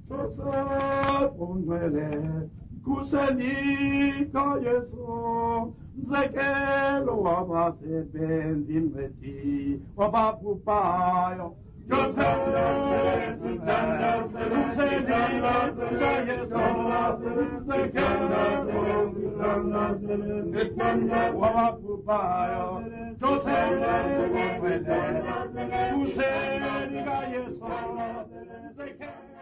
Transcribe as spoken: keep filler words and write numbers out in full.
Joseph onwele kusenika Yesu mzekelo wabasebenzi meti wabapupayo Joseph kusenika Yesu mzekelo wabapupayo Joseph onwele kusenika Yesu mzekelo